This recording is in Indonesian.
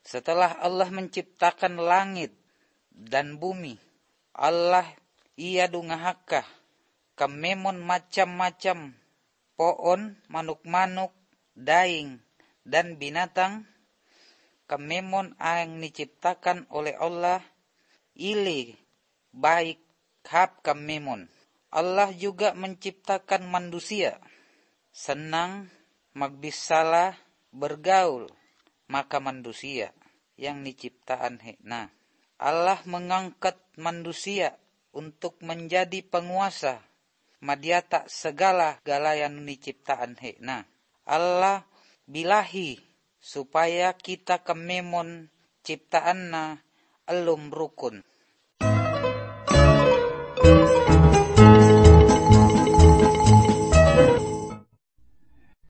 Setelah Allah menciptakan langit dan bumi, Allah ia dungahakah kamemon macam-macam pohon, manuk-manuk, daing, dan binatang. Kamemon yang diciptakan oleh Allah ili baik hab kamemon. Allah juga menciptakan manusia senang magbisalah bergaul, maka manusia yang diciptaan hekna. Allah mengangkat manusia untuk menjadi penguasa madiata segala galayan diciptaan hekna. Allah bilahi supaya kita kamemon ciptaanna elum rukun.